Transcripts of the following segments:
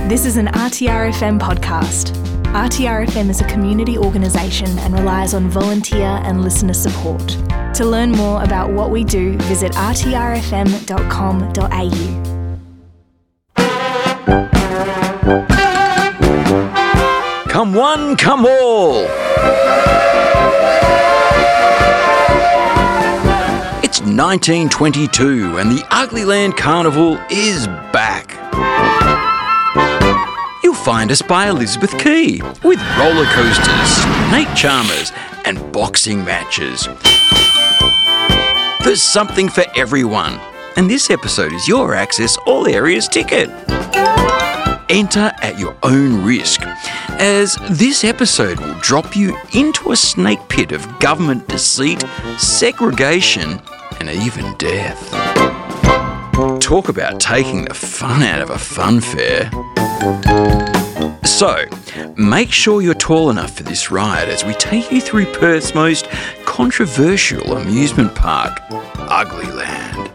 This is an RTRFM podcast. RTRFM is a community organisation and relies on volunteer and listener support. To learn more about what we do, visit rtrfm.com.au. Come one, come all! It's 1922 and the Uglyland Carnival is back. You'll find us by Elizabeth Quay with roller coasters, snake charmers and boxing matches. There's something for everyone, and this episode is your Access All Areas ticket. Enter at your own risk, as this episode will drop you into a snake pit of government deceit, segregation and even death. Talk about taking the fun out of a fun fair. So, make sure you're tall enough for this ride as we take you through Perth's most controversial amusement park, Uglyland.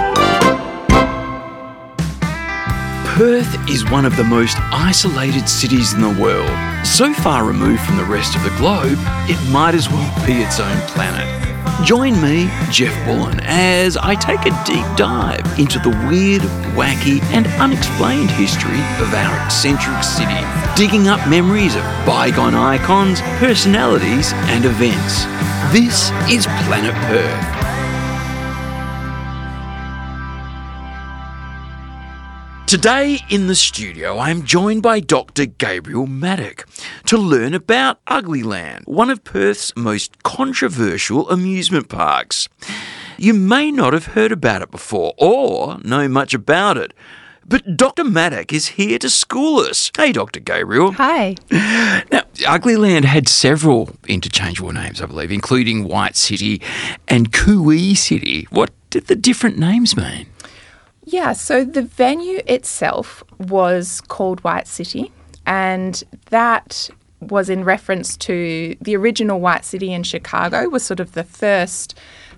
Perth is one of the most isolated cities in the world. So far removed from the rest of the globe, it might as well be its own planet. Join me, Jeff Bullen, as I take a deep dive into the weird, wacky and unexplained history of our eccentric city, digging up memories of bygone icons, personalities and events. This is Planet Perth. Today in the studio, I am joined by Dr. Gabriel Maddock to learn about Uglyland, one of Perth's most controversial amusement parks. You may not have heard about it before or know much about it, but Dr. Maddock is here to school us. Hey, Dr. Gabriel. Hi. Now, Uglyland had several interchangeable names, I believe, including White City and Cooee City. What did the different names mean? Yeah, so the venue itself was called White City, and that was in reference to the original White City in Chicago, was sort of the first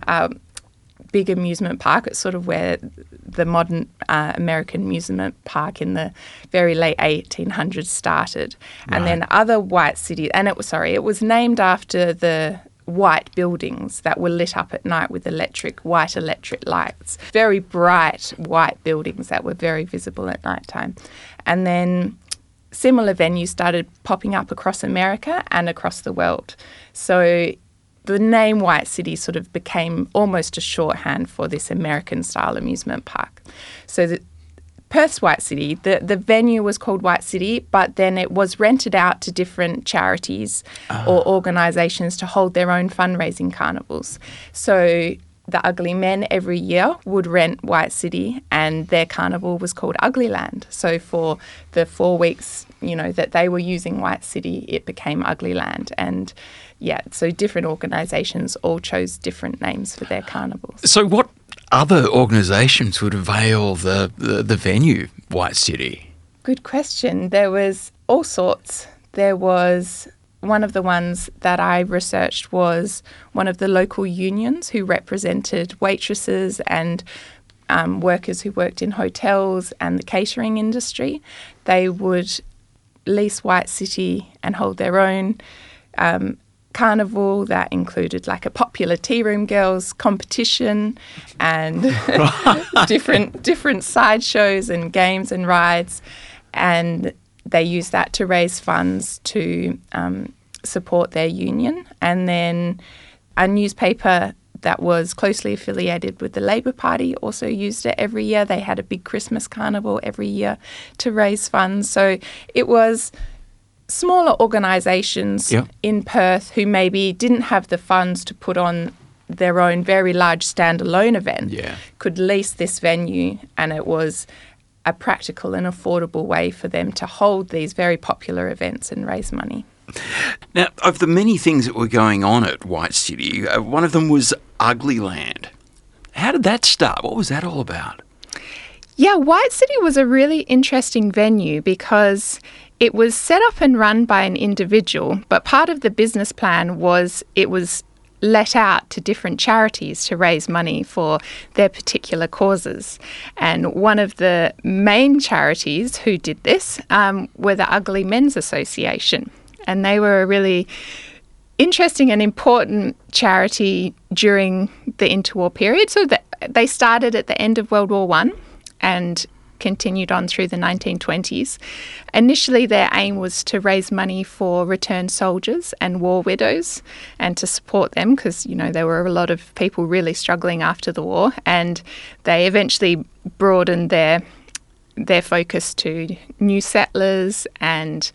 big amusement park. It's sort of where the modern American amusement park in the very late 1800s started. Right. And then other White City, and it was named after the white buildings that were lit up at night with white electric lights. Very bright white buildings that were very visible at night time. And then similar venues started popping up across America and across the world. So the name White City sort of became almost a shorthand for this American-style amusement park. So Perth's White City, the venue was called White City, but then it was rented out to different charities or organisations to hold their own fundraising carnivals. So the Ugly Men every year would rent White City and their carnival was called Uglyland. So for the 4 weeks, that they were using White City, it became Uglyland. And yeah, so different organisations all chose different names for their carnivals. So what other organisations would avail the venue, White City? Good question. There was all sorts. There was one of the ones that I researched was one of the local unions who represented waitresses and workers who worked in hotels and the catering industry. They would lease White City and hold their own carnival that included like a popular tea room girls competition and different sideshows and games and rides, and they used that to raise funds to support their union. And then a newspaper that was closely affiliated with the Labor Party also used it every year. They had a big Christmas carnival every year to raise funds. So it was smaller organisations in Perth who maybe didn't have the funds to put on their own very large standalone event could lease this venue, and it was a practical and affordable way for them to hold these very popular events and raise money. Now, of the many things that were going on at White City, one of them was Uglyland. How did that start? What was that all about? Yeah, White City was a really interesting venue because it was set up and run by an individual, but part of the business plan was it was let out to different charities to raise money for their particular causes. And one of the main charities who did this were the Ugly Men's Association. And they were a really interesting and important charity during the interwar period. So they started at the end of World War I and continued on through the 1920s. Initially, their aim was to raise money for returned soldiers and war widows and to support them because, you know, there were a lot of people really struggling after the war, and they eventually broadened their focus to new settlers and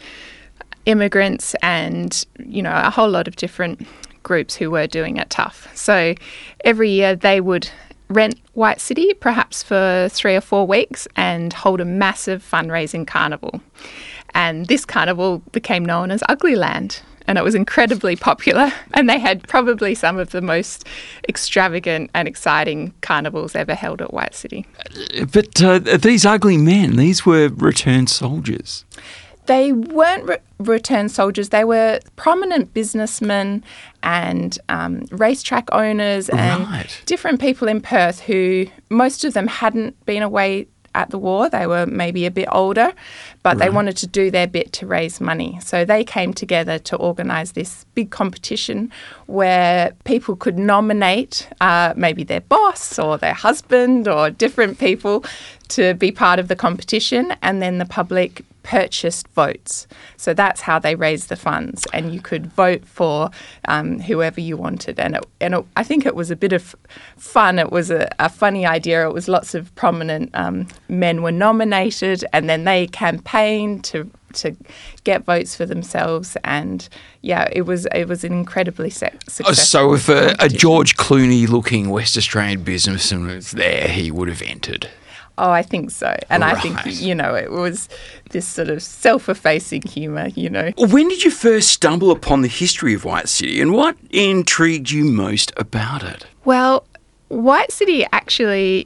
immigrants and, you know, a whole lot of different groups who were doing it tough. So every year they would rent White City, perhaps for 3 or 4 weeks, and hold a massive fundraising carnival. And this carnival became known as Ugly Land, and it was incredibly popular. And they had probably some of the most extravagant and exciting carnivals ever held at White City. But these ugly men, these were returned soldiers. They weren't returned soldiers. They were prominent businessmen and racetrack owners and different people in Perth who most of them hadn't been away at the war. They were maybe a bit older, but they wanted to do their bit to raise money. So they came together to organise this big competition where people could nominate maybe their boss or their husband or different people to be part of the competition, and then the public purchased votes. So that's how they raised the funds, and you could vote for whoever you wanted. And I think it was a bit of fun. It was a funny idea. It was lots of prominent men were nominated, and then they campaigned to get votes for themselves. And yeah, it was an incredibly successful. So if a George Clooney-looking West Australian businessman was there, he would have entered. Oh, I think so. And I think, you know, it was this sort of self-effacing humour, you know. When did you first stumble upon the history of White City, and what intrigued you most about it? Well, White City actually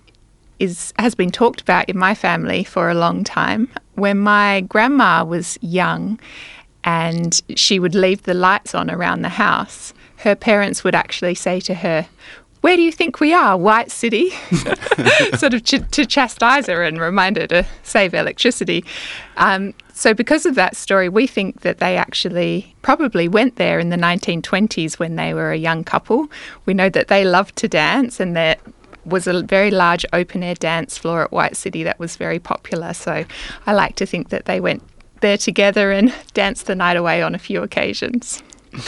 has been talked about in my family for a long time. When my grandma was young and she would leave the lights on around the house, her parents would actually say to her, "Where do you think we are, White City?" sort of to chastise her and remind her to save electricity. So because of that story, we think that they actually probably went there in the 1920s when they were a young couple. We know that they loved to dance, and there was a very large open-air dance floor at White City that was very popular. So I like to think that they went there together and danced the night away on a few occasions.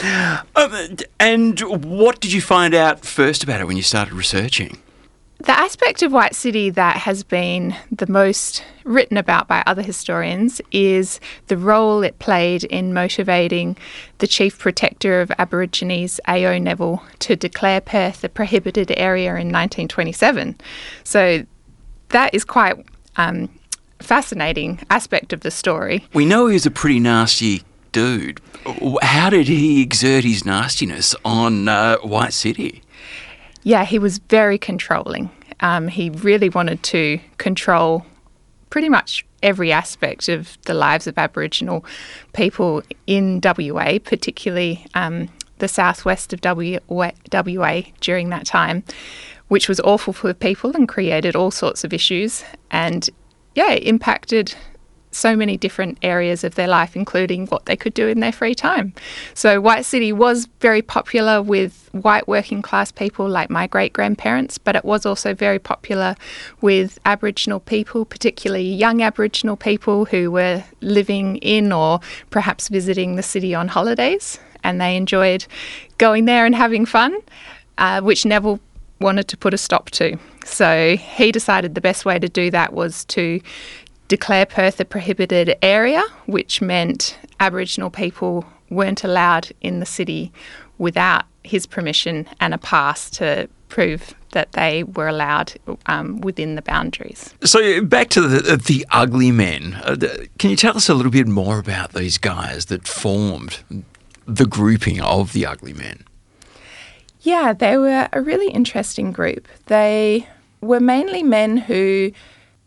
And what did you find out first about it when you started researching? The aspect of White City that has been the most written about by other historians is the role it played in motivating the Chief Protector of Aborigines, A.O. Neville, to declare Perth a prohibited area in 1927. So that is quite fascinating aspect of the story. We know he was a pretty nasty dude. How did he exert his nastiness on White City? Yeah, he was very controlling. He really wanted to control pretty much every aspect of the lives of Aboriginal people in WA, particularly the southwest of WA during that time, which was awful for people and created all sorts of issues. And yeah, it impacted so many different areas of their life, including what they could do in their free time. So White City was very popular with white working class people like my great-grandparents, but it was also very popular with Aboriginal people, particularly young Aboriginal people who were living in or perhaps visiting the city on holidays, and they enjoyed going there and having fun, which Neville wanted to put a stop to. So he decided the best way to do that was to declare Perth a prohibited area, which meant Aboriginal people weren't allowed in the city without his permission and a pass to prove that they were allowed within the boundaries. So back to the ugly men. Can you tell us a little bit more about these guys that formed the grouping of the ugly men? Yeah, they were a really interesting group. They were mainly men who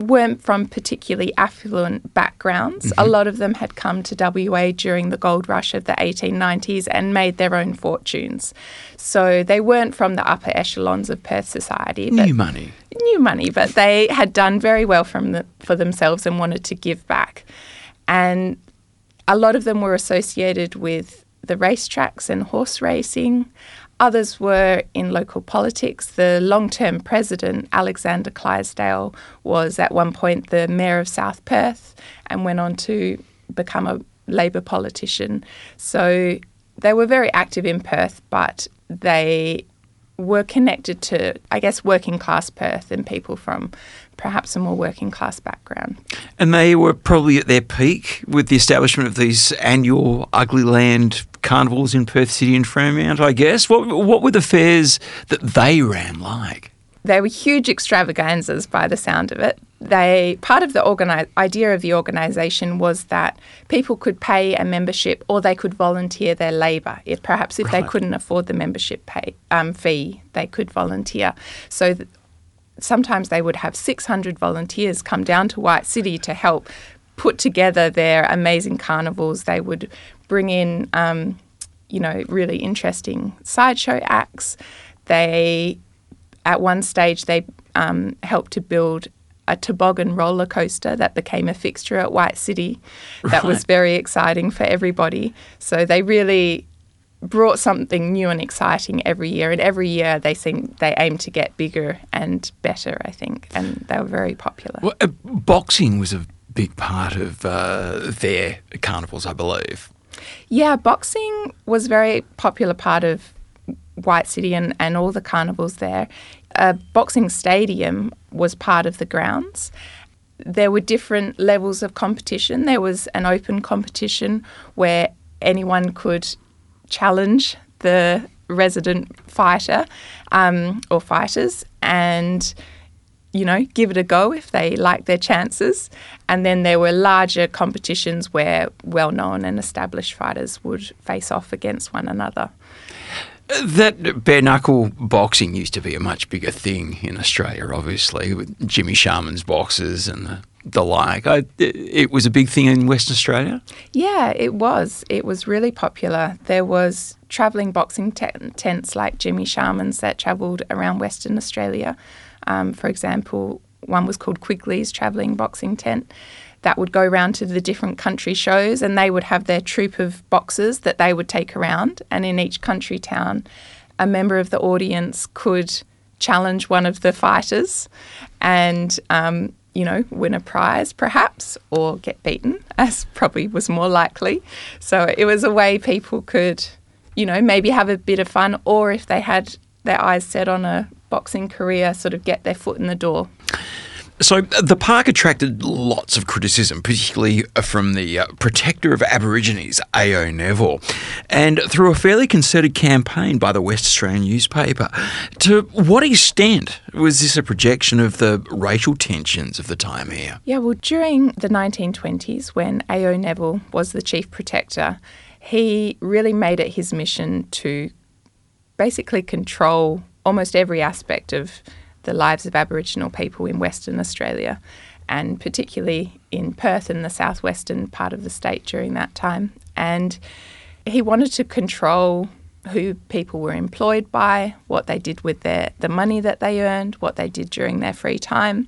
weren't from particularly affluent backgrounds. A lot of them had come to WA during the gold rush of the 1890s and made their own fortunes. So they weren't from the upper echelons of Perth society. New money, but they had done very well for themselves and wanted to give back. And a lot of them were associated with the racetracks and horse racing. Others were in local politics. The long-term president, Alexander Clydesdale, was at one point the mayor of South Perth and went on to become a Labor politician. So they were very active in Perth, but they were connected to, I guess, working class Perth and people from perhaps a more working class background. And they were probably at their peak with the establishment of these annual Ugly Land carnivals in Perth City and Fremont, I guess. What were the fairs that they ran like? They were huge extravaganzas by the sound of it. Part of the idea of the organisation was that people could pay a membership or they could volunteer their labour. If they couldn't afford the membership fee, they could volunteer. So sometimes they would have 600 volunteers come down to White City to help put together their amazing carnivals. They would bring in, really interesting sideshow acts. At one stage, they helped to build a toboggan roller coaster that became a fixture at White City. That was very exciting for everybody. So they really brought something new and exciting every year. And every year they aim to get bigger and better, I think. And they were very popular. Well, boxing was a big part of their carnivals, I believe. Yeah, boxing was a very popular part of White City and all the carnivals there. A boxing stadium was part of the grounds. There were different levels of competition. There was an open competition where anyone could challenge the resident fighter or fighters and, give it a go if they liked their chances. And then there were larger competitions where well-known and established fighters would face off against one another. That bare-knuckle boxing used to be a much bigger thing in Australia, obviously, with Jimmy Sharman's boxes and the like. It was a big thing in Western Australia? Yeah, it was. It was really popular. There was travelling boxing tents like Jimmy Sharman's that travelled around Western Australia. For example, one was called Quigley's Travelling Boxing Tent that would go around to the different country shows, and they would have their troupe of boxers that they would take around. And in each country town, a member of the audience could challenge one of the fighters and, win a prize perhaps, or get beaten, as probably was more likely. So it was a way people could, maybe have a bit of fun, or if they had their eyes set on a boxing career, sort of get their foot in the door. So the park attracted lots of criticism, particularly from the protector of Aborigines, A.O. Neville, and through a fairly concerted campaign by the West Australian newspaper. To what extent was this a projection of the racial tensions of the time here? Yeah, well, during the 1920s, when A.O. Neville was the chief protector, he really made it his mission to basically control almost every aspect of the lives of Aboriginal people in Western Australia, and particularly in Perth in the southwestern part of the state during that time. And he wanted to control who people were employed by, what they did with the money that they earned, what they did during their free time.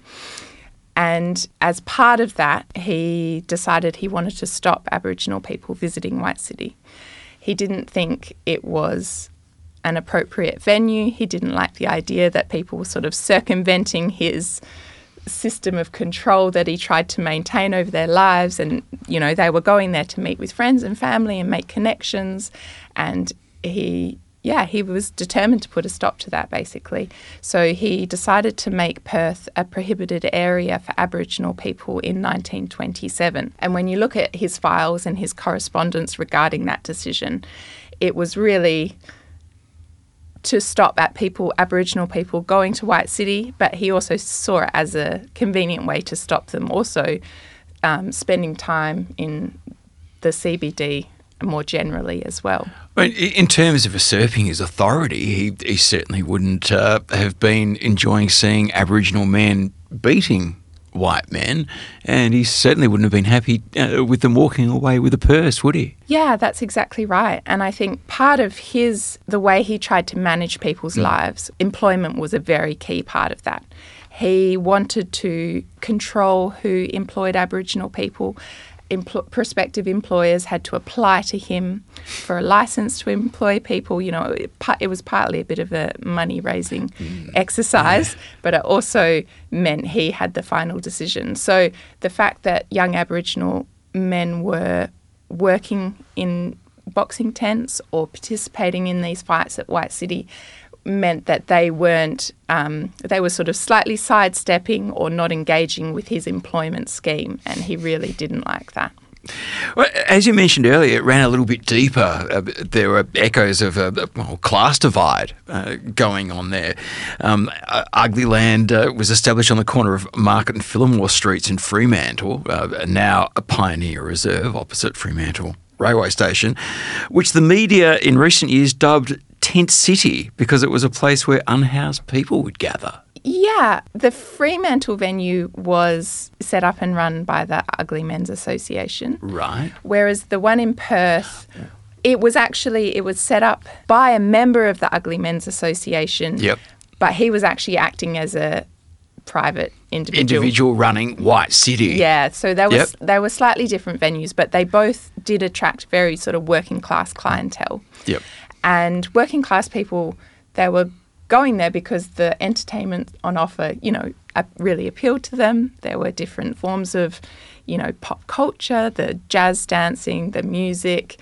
And as part of that, he decided he wanted to stop Aboriginal people visiting White City. He didn't think it was an appropriate venue. He didn't like the idea that people were sort of circumventing his system of control that he tried to maintain over their lives. And, they were going there to meet with friends and family and make connections. And he was determined to put a stop to that, basically. So he decided to make Perth a prohibited area for Aboriginal people in 1927. And when you look at his files and his correspondence regarding that decision, it was really to stop Aboriginal people going to White City, but he also saw it as a convenient way to stop them also spending time in the CBD more generally as well. In terms of usurping his authority, he certainly wouldn't have been enjoying seeing Aboriginal men beating white men, and he certainly wouldn't have been happy with them walking away with a purse, would he? Yeah, that's exactly right. And I think part of the way he tried to manage people's lives, employment was a very key part of that. He wanted to control who employed Aboriginal people. Prospective employers had to apply to him for a license to employ people. You know, it was partly a bit of a money-raising exercise, but it also meant he had the final decision. So the fact that young Aboriginal men were working in boxing tents or participating in these fights at White City meant that they weren't, they were sort of slightly sidestepping or not engaging with his employment scheme, and he really didn't like that. Well, as you mentioned earlier, it ran a little bit deeper. There were echoes of a class divide going on there. Ugly Land was established on the corner of Market and Phillimore Streets in Fremantle, now a pioneer reserve opposite Fremantle Railway Station, which the media in recent years dubbed Tent City because it was a place where unhoused people would gather. Yeah, the Fremantle venue was set up and run by the Ugly Men's Association. Right. Whereas the one in Perth, it was set up by a member of the Ugly Men's Association. Yep. But he was actually acting as a private individual running White City. Yeah, so they were slightly different venues, but they both did attract very sort of working class clientele. Yep. And working class people, they were going there because the entertainment on offer, you know, really appealed to them. There were different forms of, you know, pop culture, the jazz dancing, the music,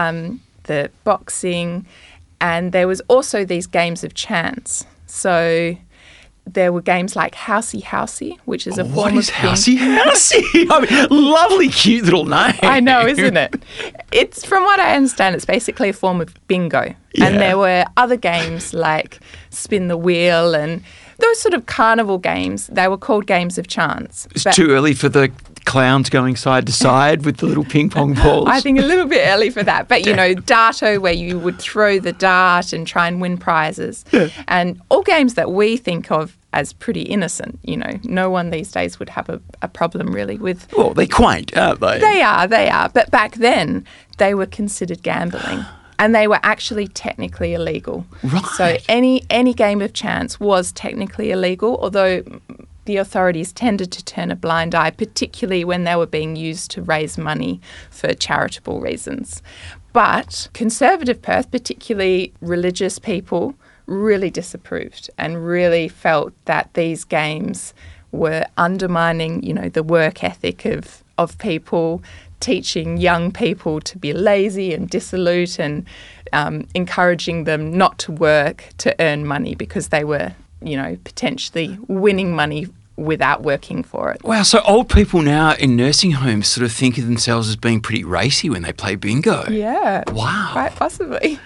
the boxing, and there was also these games of chance. So there were games like Housey Housey, which is a form of... What is Housey Housey? I mean, lovely, cute little name. I know, isn't it? It's, from what I understand, it's basically a form of bingo. Yeah. And there were other games like Spin the Wheel and those sort of carnival games. They were called games of chance. It's too early for the clowns going side to side with the little ping pong balls. I think a little bit early for that. But, you know, Darto, where you would throw the dart and try and win prizes. Yeah. And all games that we think of as pretty innocent, you know. No one these days would have a problem really with... Well, they're quaint, aren't they? They are. But back then, they were considered gambling. And they were actually technically illegal. Right. So any game of chance was technically illegal, although the authorities tended to turn a blind eye, particularly when they were being used to raise money for charitable reasons. But conservative Perth, particularly religious people, really disapproved and really felt that these games were undermining, you know, the work ethic of people, teaching young people to be lazy and dissolute and encouraging them not to work to earn money because they were, you know, potentially winning money without working for it. Wow, so old people now in nursing homes sort of think of themselves as being pretty racy when they play bingo. Yeah. Wow. Quite possibly.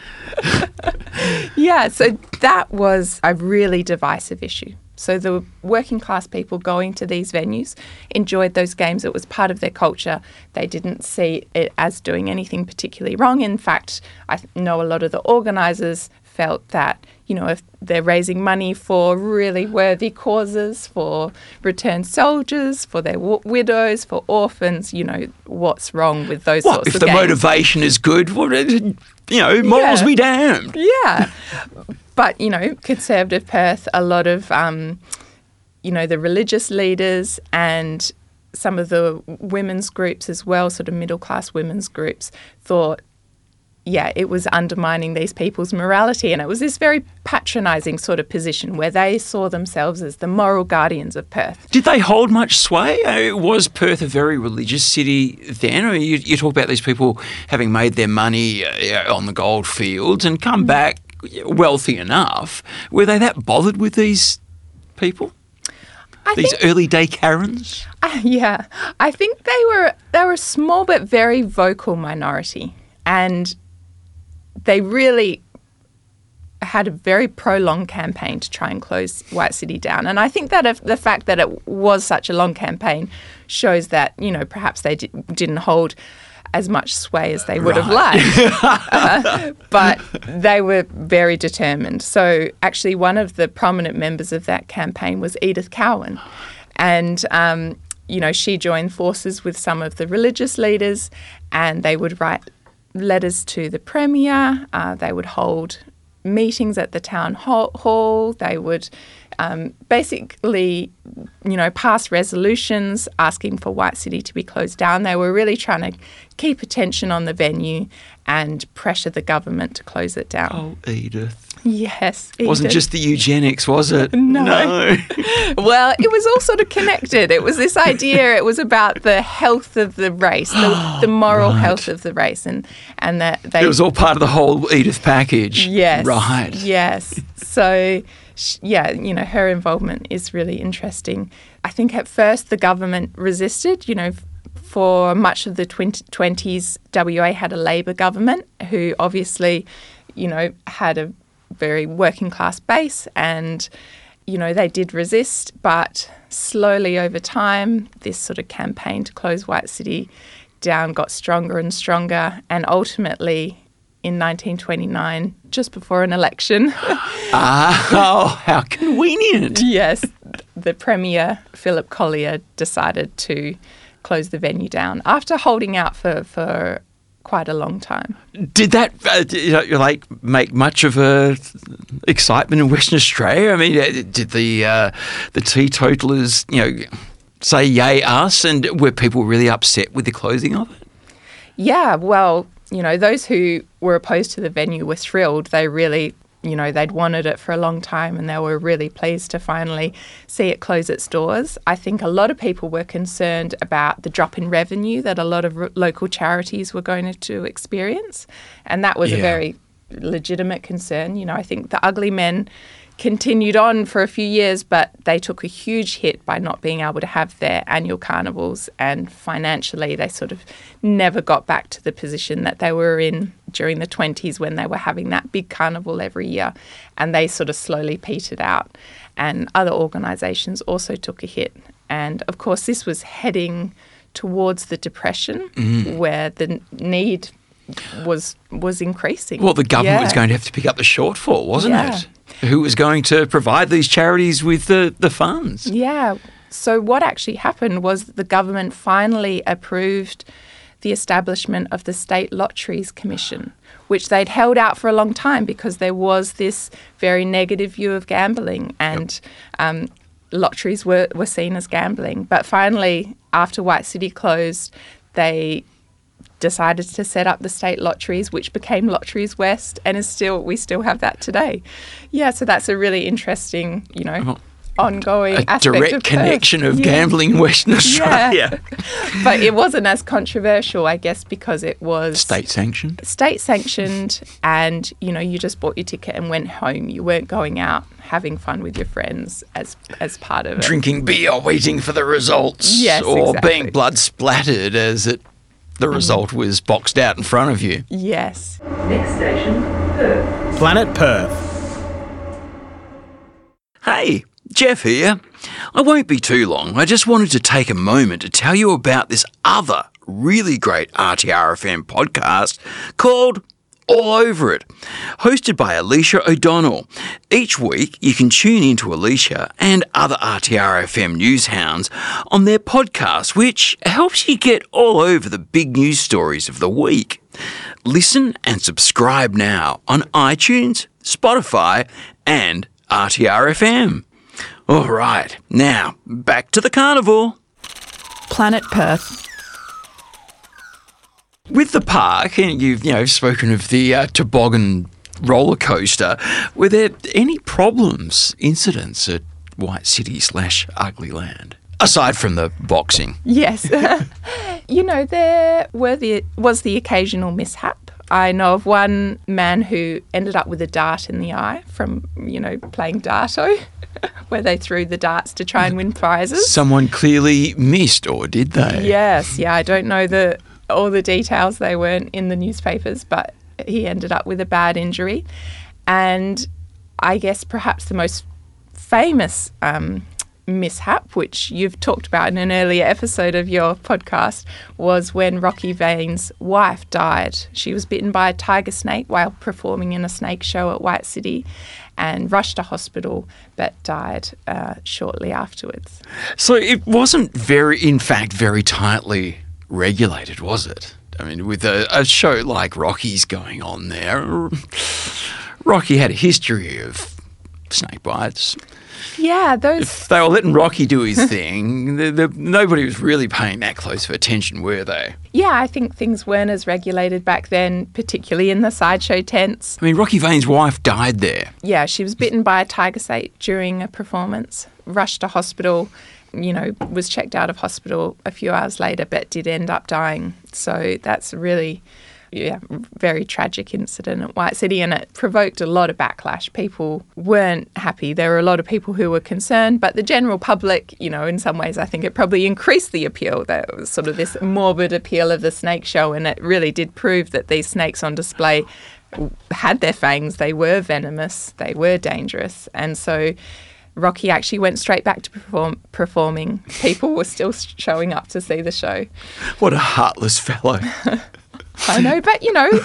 Yeah, so that was a really divisive issue. So the working class people going to these venues enjoyed those games. It was part of their culture. They didn't see it as doing anything particularly wrong. In fact, I know a lot of the organisers felt that, you know, if they're raising money for really worthy causes, for returned soldiers, for their widows, for orphans, you know, what's wrong with those sorts of games? If the motivation is good, you know, morals be damned. Yeah. But, you know, conservative Perth, a lot of, you know, the religious leaders and some of the women's groups as well, sort of middle-class women's groups, thought, yeah, it was undermining these people's morality. And it was this very patronising sort of position where they saw themselves as the moral guardians of Perth. Did they hold much sway? Was Perth a very religious city then? I mean, you talk about these people having made their money on the gold fields and come back wealthy enough. Were they that bothered with these people? These early day Karens? Yeah. I think they were a small but very vocal minority. And they really had a very prolonged campaign to try and close White City down. And I think that the fact that it was such a long campaign shows that, you know, perhaps they didn't hold as much sway as they would have liked. But they were very determined. So actually one of the prominent members of that campaign was Edith Cowan. And, she joined forces with some of the religious leaders, and they would write letters to the Premier. They would hold meetings at the town hall. They would basically, pass resolutions asking for White City to be closed down. They were really trying to keep attention on the venue and pressure the government to close it down. Oh, Edith. Yes. It wasn't just the eugenics, was it? No. Well, it was all sort of connected. It was this idea, it was about the health of the race, the moral health of the race. And that they... It was all part of the whole Edith package. Yes. Right. Yes. So, her involvement is really interesting. I think at first the government resisted, for much of the 20s, WA had a Labor government who obviously, had a very working class base, and they did resist, but slowly over time this sort of campaign to close White City down got stronger and stronger, and ultimately in 1929, just before an election. How convenient. Yes, the Premier, Philip Collier, decided to close the venue down after holding out for quite a long time. Did that make much of a excitement in Western Australia? I mean, did the teetotalers say yay us, and were people really upset with the closing of it? Yeah, well, those who were opposed to the venue were thrilled. They really, they'd wanted it for a long time, and they were really pleased to finally see it close its doors. I think a lot of people were concerned about the drop in revenue that a lot of local charities were going to experience, and that was a very legitimate concern. I think the Ugly Men continued on for a few years, but they took a huge hit by not being able to have their annual carnivals, and financially they sort of never got back to the position that they were in during the 20s when they were having that big carnival every year, and they sort of slowly petered out, and other organisations also took a hit. And of course this was heading towards the Depression, where the need was increasing. Well, the government was going to have to pick up the shortfall, wasn't it? Who was going to provide these charities with the funds? Yeah. So what actually happened was the government finally approved the establishment of the State Lotteries Commission, which they'd held out for a long time because there was this very negative view of gambling, and lotteries were seen as gambling. But finally, after White City closed, they decided to set up the state lotteries, which became Lotteries West, and we still have that today. Yeah, so that's a really interesting, ongoing aspect direct of connection Perth. of gambling in Western Australia. Yeah. But it wasn't as controversial, I guess, because it was State sanctioned, and you just bought your ticket and went home. You weren't going out having fun with your friends as part of it. Drinking beer, waiting for the results, yes, or exactly. being blood splattered as the result was boxed out in front of you. Yes. Next station, Perth. Planet Perth. Hey, Jeff here. I won't be too long. I just wanted to take a moment to tell you about this other really great RTRFM podcast called All Over It, hosted by Alicia O'Donnell. Each week, you can tune into Alicia and other RTRFM news hounds on their podcast, which helps you get all over the big news stories of the week. Listen and subscribe now on iTunes, Spotify, and RTRFM. All right, now back to the carnival. Planet Perth. With the park, and you've spoken of the toboggan roller coaster, were there any problems, incidents at White City / Ugly Land, aside from the boxing? Yes. There was the occasional mishap. I know of one man who ended up with a dart in the eye from, playing Darto, where they threw the darts to try and win prizes. Someone clearly missed, or did they? Yes, yeah, I don't know all the details. They weren't in the newspapers, but he ended up with a bad injury. And I guess perhaps the most famous mishap, which you've talked about in an earlier episode of your podcast, was when Rocky Vane's wife died. She was bitten by a tiger snake while performing in a snake show at White City and rushed to hospital but died shortly afterwards. So it wasn't very tightly regulated, was it? I mean, with a show like Rocky's going on there, Rocky had a history of snake bites. Yeah, If they were letting Rocky do his thing, nobody was really paying that close of attention, were they? Yeah, I think things weren't as regulated back then, particularly in the sideshow tents. I mean, Rocky Vane's wife died there. Yeah, she was bitten by a tiger snake during a performance, rushed to hospital, was checked out of hospital a few hours later, but did end up dying. So that's really, very tragic incident at White City, and it provoked a lot of backlash. People weren't happy. There were a lot of people who were concerned, but the general public, in some ways, I think it probably increased the appeal. There was sort of this morbid appeal of the snake show, and it really did prove that these snakes on display had their fangs. They were venomous. They were dangerous. And so Rocky actually went straight back to performing. People were still showing up to see the show. What a heartless fellow. I know, but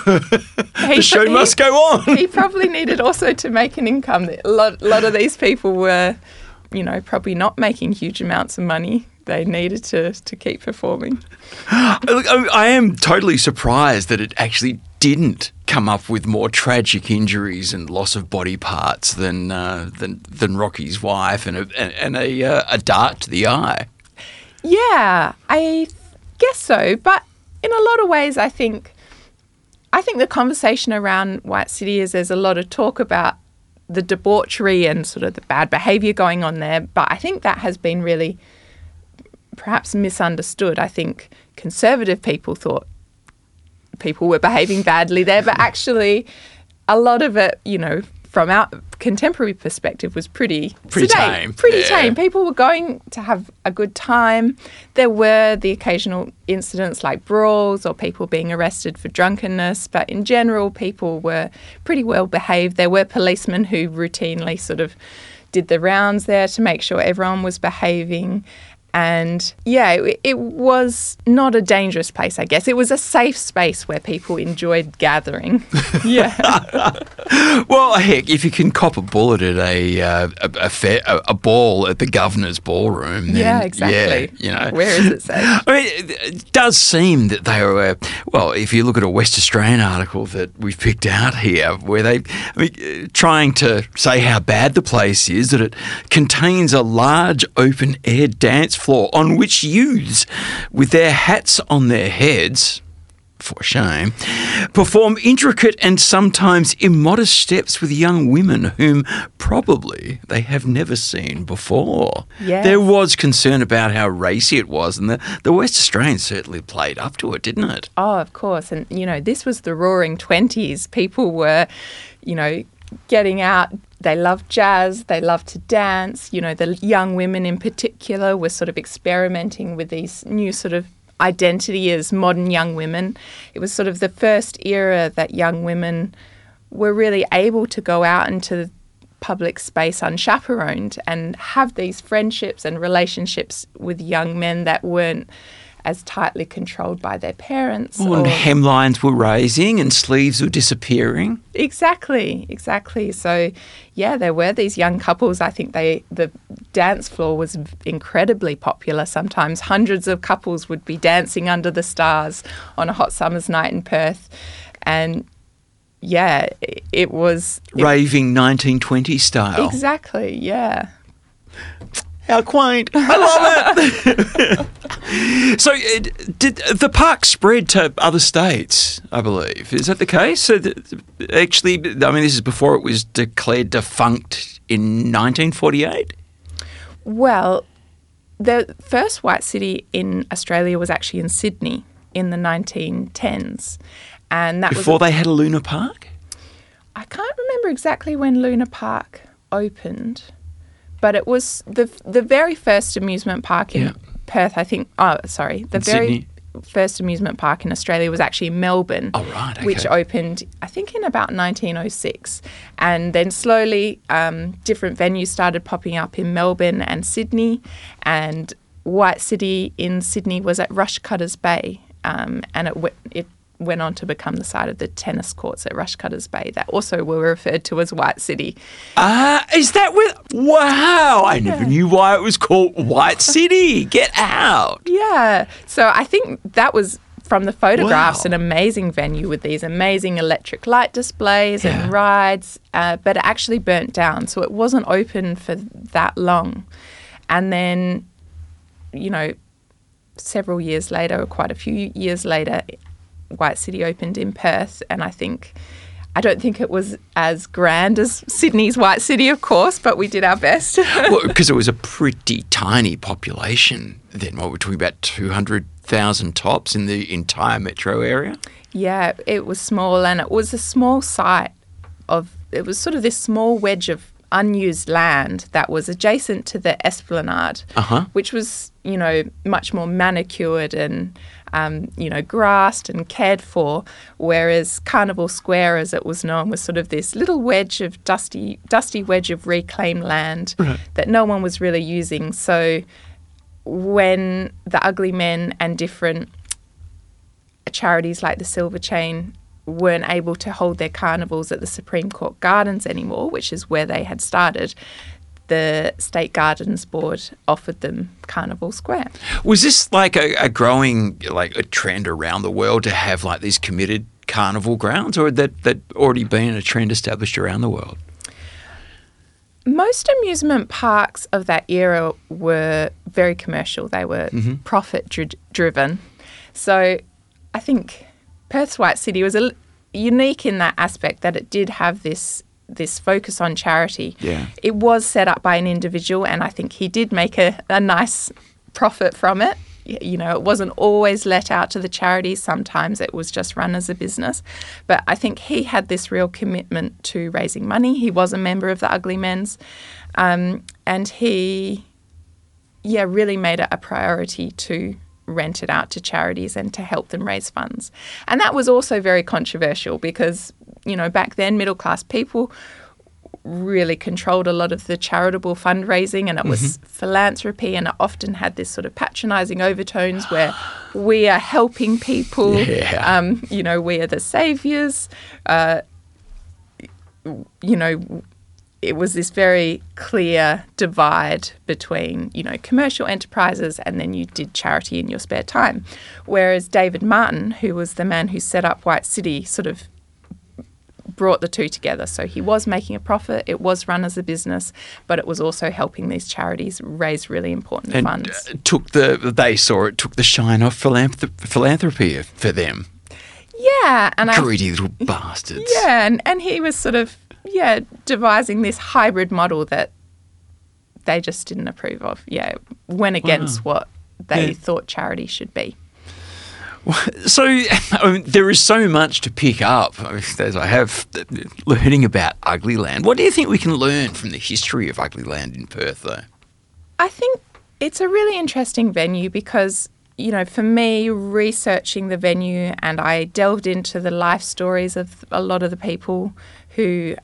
the show must go on. He probably needed also to make an income. A lot of these people were, probably not making huge amounts of money. They needed to keep performing. Look, I am totally surprised that it actually didn't come up with more tragic injuries and loss of body parts than Rocky's wife and a dart to the eye. Yeah, I guess so, but in a lot of ways, I think the conversation around White City is there's a lot of talk about the debauchery and sort of the bad behaviour going on there, but I think that has been really perhaps misunderstood. I think conservative people thought people were behaving badly there, but actually a lot of it, from our contemporary perspective, was pretty tame. Pretty tame. People were going to have a good time. There were the occasional incidents like brawls or people being arrested for drunkenness, but in general, people were pretty well behaved. There were policemen who routinely sort of did the rounds there to make sure everyone was behaving. And it was not a dangerous place, I guess. It was a safe space where people enjoyed gathering. Yeah. Well, heck, if you can cop a bullet at a ball at the governor's ballroom, then yeah, exactly. Where is it safe? I mean, it does seem that they were, well, if you look at a West Australian article that we've picked out here, where trying to say how bad the place is, that it contains a large open-air dance floor on which youths, with their hats on their heads, for shame, perform intricate and sometimes immodest steps with young women whom probably they have never seen before. Yes. There was concern about how racy it was, and the West Australians certainly played up to it, didn't it? Oh, of course. And, this was the roaring 20s. People were, getting out. They loved jazz. They loved to dance. The young women in particular were sort of experimenting with these new sort of identity as modern young women. It was sort of the first era that young women were really able to go out into public space unchaperoned and have these friendships and relationships with young men that weren't as tightly controlled by their parents. And hemlines were raising and sleeves were disappearing. Exactly. So, there were these young couples. I think the dance floor was incredibly popular. Sometimes hundreds of couples would be dancing under the stars on a hot summer's night in Perth. And, it was... Raving 1920s style. Exactly, yeah. How quaint. I love it. So did the park spread to other states, I believe? Is that the case? So actually, I mean, this is before it was declared defunct in 1948? Well, the first White City in Australia was actually in Sydney in the 1910s. And that before they had a Luna Park? I can't remember exactly when Luna Park opened. But it was the very first amusement park in Perth, I think. Oh, sorry. first amusement park in Australia was actually Melbourne, Oh, right, okay. which opened, I think, in about 1906. And then slowly different venues started popping up in Melbourne and Sydney, and White City in Sydney was at Rushcutters Bay, and it went on to become the site of the tennis courts at Rushcutters Bay that also were referred to as White City. Is that where... Wow, I never knew why it was called White City. Get out. Yeah. So I think that was, from the photographs, Wow. an amazing venue with these amazing electric light displays Yeah. and rides, but it actually burnt down. So it wasn't open for that long. And then, several years later, or quite a few years later, White City opened in Perth, and I don't think it was as grand as Sydney's White City, of course, but we did our best. Well, because it was a pretty tiny population then. What, we're talking about 200,000 tops in the entire metro area? Yeah, it was small, and it was a small site it was sort of this small wedge of unused land that was adjacent to the Esplanade, which was, much more manicured and, grassed and cared for, whereas Carnival Square, as it was known, was sort of this little wedge of dusty wedge of reclaimed land that no one was really using. So when the Ugly Men and different charities like the Silver Chain weren't able to hold their carnivals at the Supreme Court Gardens anymore, which is where they had started, the State Gardens Board offered them Carnival Square. Was this like a growing, like a trend around the world to have like these committed carnival grounds, or had that already been a trend established around the world? Most amusement parks of that era were very commercial. They were profit-driven. So I think Perth's White City was unique in that aspect, that it did have this focus on charity. Yeah. It was set up by an individual, and I think he did make a nice profit from it. It wasn't always let out to the charities. Sometimes it was just run as a business. But I think he had this real commitment to raising money. He was a member of the Ugly Men's, and he, really made it a priority to rent it out to charities and to help them raise funds. And that was also very controversial because, back then middle-class people really controlled a lot of the charitable fundraising, and it was philanthropy, and it often had this sort of patronising overtones where we are helping people, we are the saviours, it was this very clear divide between, commercial enterprises, and then you did charity in your spare time. Whereas David Martin, who was the man who set up White City, sort of brought the two together. So he was making a profit, it was run as a business, but it was also helping these charities raise really important funds. Took the shine off philanthropy for them. Yeah. And Greedy little bastards. Yeah, and he was sort of, devising this hybrid model that they just didn't approve of. Yeah, went against what they thought charity should be. So there is so much to pick up, as I have, learning about Ugly Land. What do you think we can learn from the history of Ugly Land in Perth, though? I think it's a really interesting venue because, for me, researching the venue, and I delved into the life stories of a lot of the people who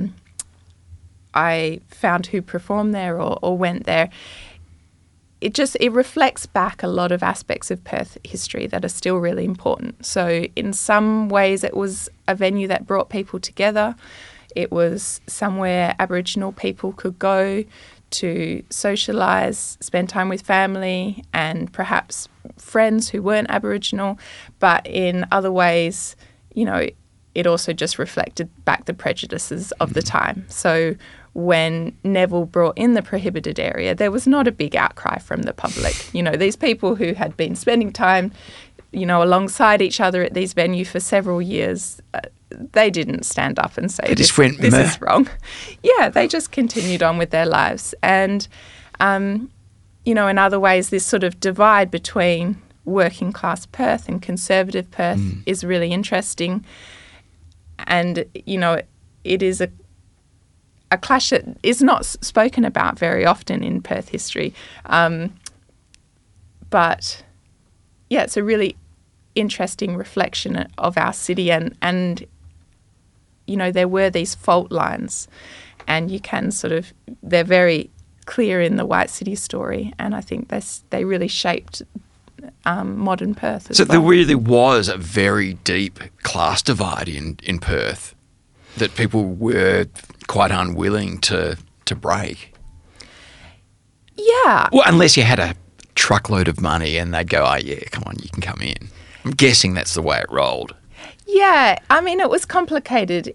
I found who performed there or went there. It reflects back a lot of aspects of Perth history that are still really important. So in some ways it was a venue that brought people together. It was somewhere Aboriginal people could go to socialise, spend time with family and perhaps friends who weren't Aboriginal. But in other ways, it also just reflected back the prejudices of the time. So when Neville brought in the prohibited area, there was not a big outcry from the public. These people who had been spending time, alongside each other at these venues for several years, they didn't stand up and say, this is wrong. Yeah, they just continued on with their lives. And, in other ways, this sort of divide between working class Perth and conservative Perth is really interesting. And, it is a clash that is not spoken about very often in Perth history. But, it's a really interesting reflection of our city, and you know, there were these fault lines, and you can they're very clear in the White City story, and I think they really shaped modern Perth as So well. there really was a very deep class divide in Perth that people were quite unwilling to break. Yeah. Well, unless you had a truckload of money and they'd go, oh, yeah, come on, you can come in. I'm guessing that's the way it rolled. Yeah, I mean, it was complicated.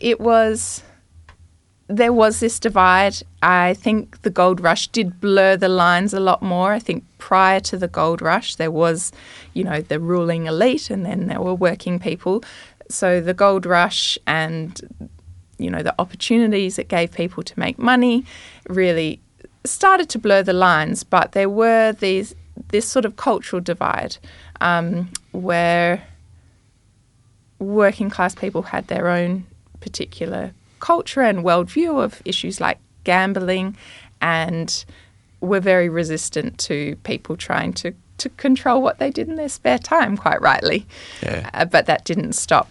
There was this divide. I think the gold rush did blur the lines a lot more. I think prior to the gold rush, there was, you know, the ruling elite, and then there were working people. So the gold rush and, you know, the opportunities it gave people to make money really started to blur the lines. But there were this sort of cultural divide where working class people had their own particular culture and worldview of issues like gambling, and were very resistant to people trying to control what they did in their spare time, quite rightly. Yeah. But that didn't stop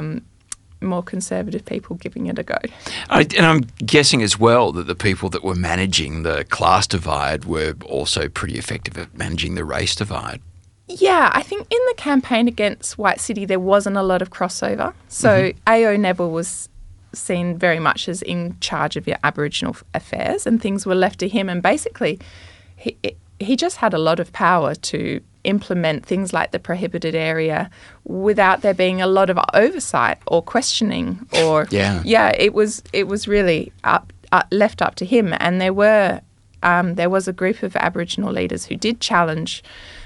more conservative people giving it a go. And I'm guessing as well that the people that were managing the class divide were also pretty effective at managing the race divide. Yeah, I think in the campaign against White City, there wasn't a lot of crossover. So A.O. Neville was seen very much as in charge of your Aboriginal affairs, and things were left to him. And basically, he just had a lot of power to implement things like the prohibited area without there being a lot of oversight or questioning. Or it was really left up to him. And there was a group of Aboriginal leaders who did challenge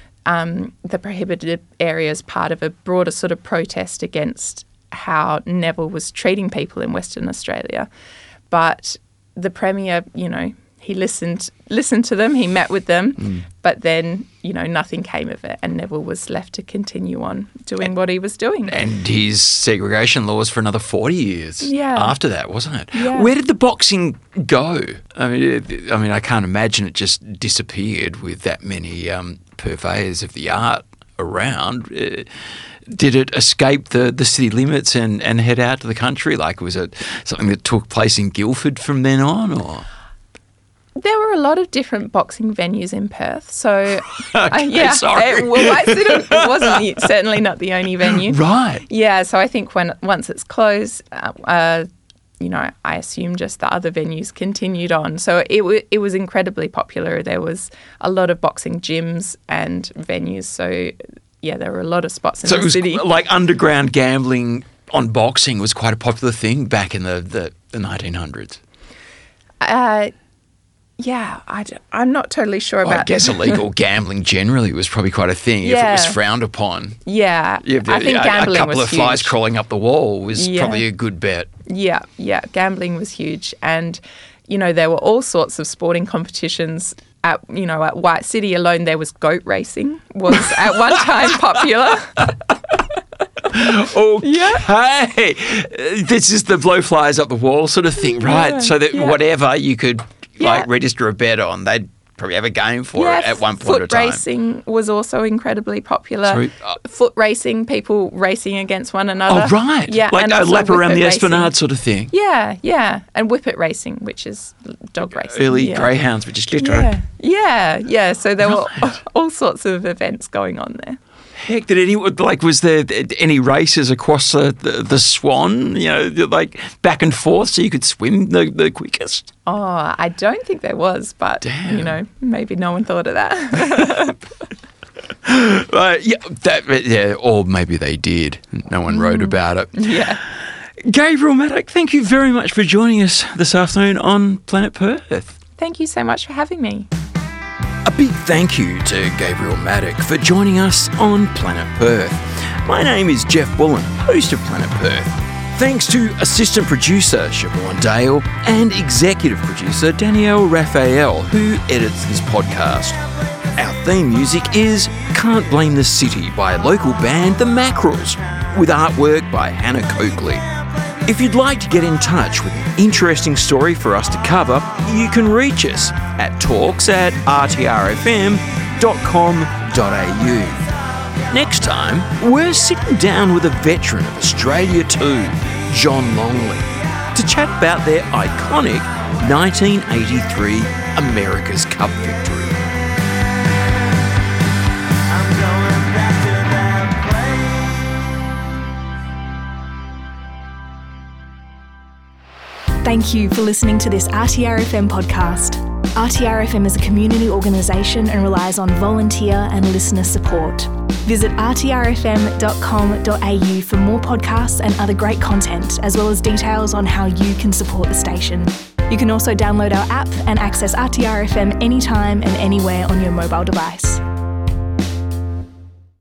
the prohibited area as part of a broader sort of protest against how Neville was treating people in Western Australia. But the Premier, you know, he listened to them, he met with them, but then, you know, nothing came of it, and Neville was left to continue on doing what he was doing. And his segregation laws for another 40 years after that, wasn't it? Yeah. Where did the boxing go? I mean, I can't imagine it just disappeared with that many purveyors of the art around. Did it escape the city limits and head out to the country? Like, was it something that took place in Guildford from then on, or...? There were a lot of different boxing venues in Perth, so sorry. White City wasn't certainly not the only venue, Right? Yeah, so I think once it's closed, you know, I assume just the other venues continued on. So it was incredibly popular. There was a lot of boxing gyms and venues. So yeah, there were a lot of spots in the city. So it was like underground gambling on boxing was quite a popular thing back in the 1900s. Yeah, I'm not totally sure about. I guess illegal gambling generally was probably quite a thing if it was frowned upon. Yeah, I think gambling was a couple of flies huge. Crawling up the wall was probably a good bet. Yeah, gambling was huge, and you know there were all sorts of sporting competitions. At White City alone, there was goat racing was at one time popular. Okay, this is the blow flies up the wall sort of thing, right? So that whatever you could like register a bet on, they'd probably have a game for it at one point in time. Foot racing was also incredibly popular. Foot racing, people racing against one another. Oh, right. Yeah, like and a lap around the racing. Esplanade sort of thing. Yeah. And whippet racing, which is dog racing. Early greyhounds, which is literally. Yeah. So there were all sorts of events going on there. Heck, was there any races across the Swan, you know, like back and forth so you could swim the quickest? Oh, I don't think there was, but, you know, maybe no one thought of that. Or maybe they did. No one wrote about it. Yeah. Gabrielle Maddock, thank you very much for joining us this afternoon on Planet Perth. Thank you so much for having me. A big thank you to Gabrielle Maddock for joining us on Planet Perth. My name is Jeff Bullen, host of Planet Perth. Thanks to assistant producer Siobhan Dale and executive producer Danielle Raphael, who edits this podcast. Our theme music is Can't Blame the City by local band The Mackerels, with artwork by Hannah Coakley. If you'd like to get in touch with an interesting story for us to cover, you can reach us at talks@rtrfm.com.au. Next time, we're sitting down with a veteran of Australia too, John Longley, to chat about their iconic 1983 America's Cup victory. Thank you for listening to this RTRFM podcast. RTRFM is a community organisation and relies on volunteer and listener support. Visit rtrfm.com.au for more podcasts and other great content, as well as details on how you can support the station. You can also download our app and access RTRFM anytime and anywhere on your mobile device.